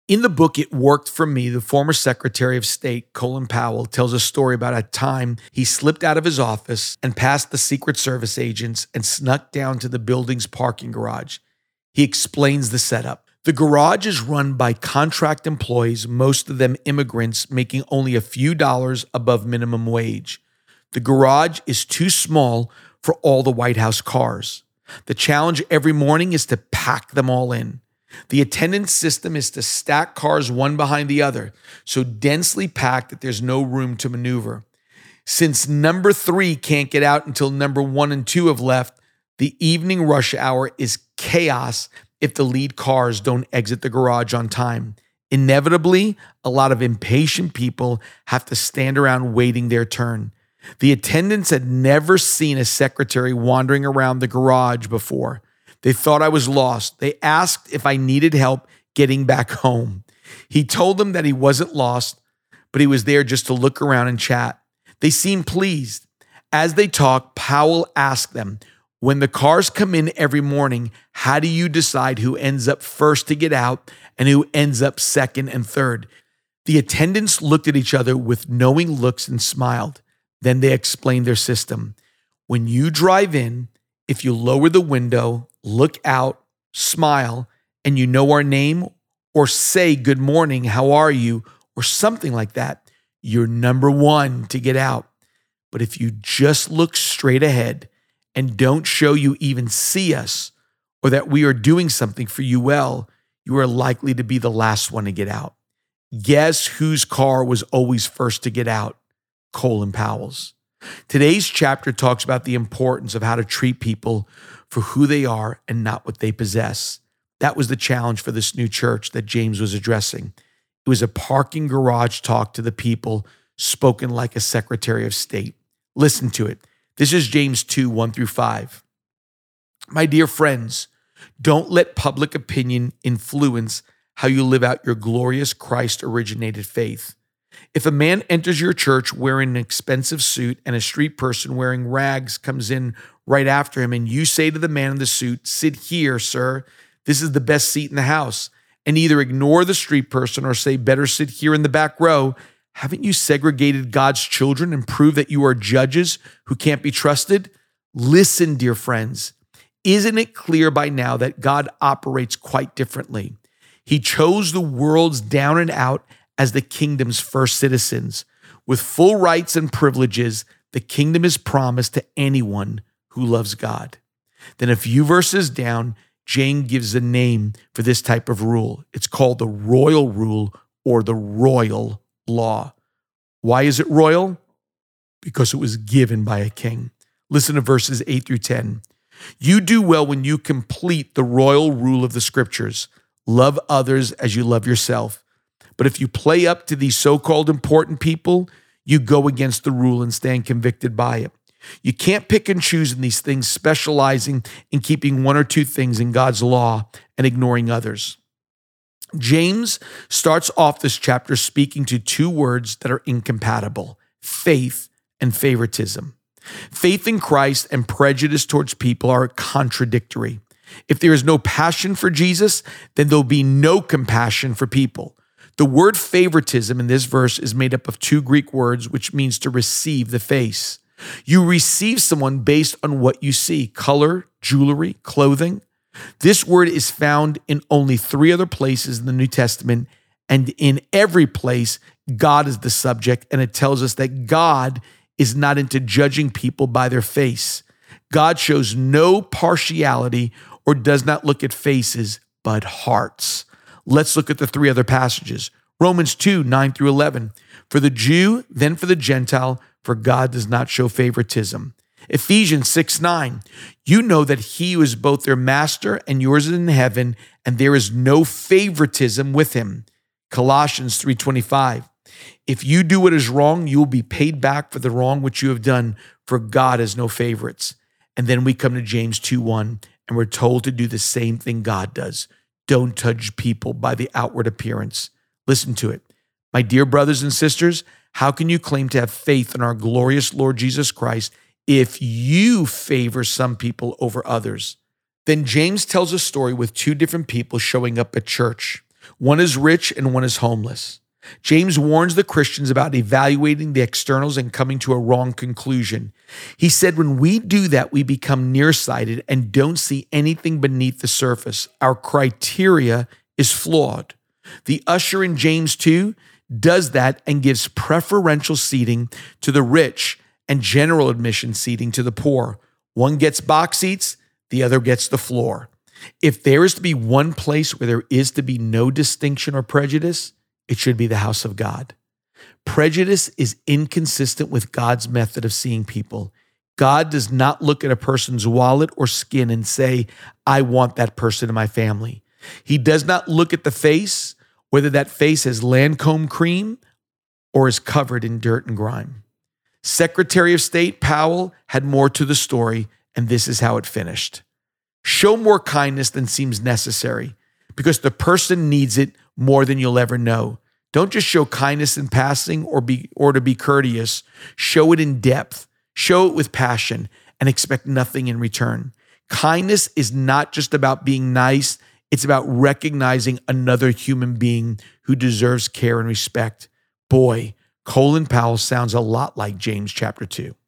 In the book, It Worked for Me, the former Secretary of State, Colin Powell, tells a story about a time he slipped out of his office and past the Secret Service agents and snuck down to the building's parking garage. He explains the setup. The garage is run by contract employees, most of them immigrants making only a few dollars above minimum wage. The garage is too small for all the White House cars. The challenge every morning is to pack them all in. The attendance system is to stack cars one behind the other, so densely packed that there's no room to maneuver. Since number 3 can't get out until number 1 and 2 have left, the evening rush hour is chaos if the lead cars don't exit the garage on time. Inevitably, a lot of impatient people have to stand around waiting their turn. The attendants had never seen a secretary wandering around the garage before. They thought I was lost. They asked if I needed help getting back home. He told them that he wasn't lost, but he was there just to look around and chat. They seemed pleased. As they talked, Powell asked them, when the cars come in every morning, how do you decide who ends up first to get out and who ends up second and third? The attendants looked at each other with knowing looks and smiled. Then they explained their system. When you drive in, if you lower the window, look out, smile, and you know our name, or say, good morning, how are you, or something like that, you're number 1 to get out. But if you just look straight ahead and don't show you even see us, or that we are doing something for you well, you are likely to be the last one to get out. Guess whose car was always first to get out? Colin Powell's. Today's chapter talks about the importance of how to treat people for who they are and not what they possess. That was the challenge for this new church that James was addressing. It was a parking garage talk to the people, spoken like a Secretary of State. Listen to it. This is James 2, 1-5. My dear friends, don't let public opinion influence how you live out your glorious Christ-originated faith. If a man enters your church wearing an expensive suit and a street person wearing rags comes in right after him, and you say to the man in the suit, sit here, sir, this is the best seat in the house, and either ignore the street person or say, better sit here in the back row, haven't you segregated God's children and proved that you are judges who can't be trusted? Listen, dear friends, isn't it clear by now that God operates quite differently? He chose the world's down and out as the kingdom's first citizens. With full rights and privileges, the kingdom is promised to anyone who loves God. Then a few verses down, James gives a name for this type of rule. It's called the royal rule or the royal law. Why is it royal? Because it was given by a king. Listen to verses 8-10. You do well when you complete the royal rule of the scriptures. Love others as you love yourself. But if you play up to these so-called important people, you go against the rule and stand convicted by it. You can't pick and choose in these things, specializing in keeping one or two things in God's law and ignoring others. James starts off this chapter speaking to two words that are incompatible: faith and favoritism. Faith in Christ and prejudice towards people are contradictory. If there is no passion for Jesus, then there'll be no compassion for people. The word favoritism in this verse is made up of two Greek words, which means to receive the face. You receive someone based on what you see: color, jewelry, clothing. This word is found in only 3 other places in the New Testament, and in every place, God is the subject, and it tells us that God is not into judging people by their face. God shows no partiality or does not look at faces, but hearts. Let's look at the 3 other passages. Romans 2, 9-11. For the Jew, then for the Gentile, for God does not show favoritism. Ephesians 6:9. You know that he who is both their master and yours in heaven, and there is no favoritism with him. Colossians 3:25. If you do what is wrong, you will be paid back for the wrong which you have done, for God has no favorites. And then we come to James 2:1, and we're told to do the same thing God does. Don't judge people by the outward appearance. Listen to it. My dear brothers and sisters, how can you claim to have faith in our glorious Lord Jesus Christ if you favor some people over others? Then James tells a story with 2 different people showing up at church. One is rich and one is homeless. James warns the Christians about evaluating the externals and coming to a wrong conclusion. He said, when we do that, we become nearsighted and don't see anything beneath the surface. Our criteria is flawed. The usher in James 2 does that and gives preferential seating to the rich and general admission seating to the poor. One gets box seats, the other gets the floor. If there is to be one place where there is to be no distinction or prejudice, it should be the house of God. Prejudice is inconsistent with God's method of seeing people. God does not look at a person's wallet or skin and say, I want that person in my family. He does not look at the face, whether that face has Lancome cream or is covered in dirt and grime. Secretary of State Powell had more to the story, and this is how it finished. Show more kindness than seems necessary, because the person needs it more than you'll ever know. Don't just show kindness in passing or to be courteous. Show it in depth. Show it with passion and expect nothing in return. Kindness is not just about being nice. It's about recognizing another human being who deserves care and respect. Boy, Colin Powell sounds a lot like James chapter 2.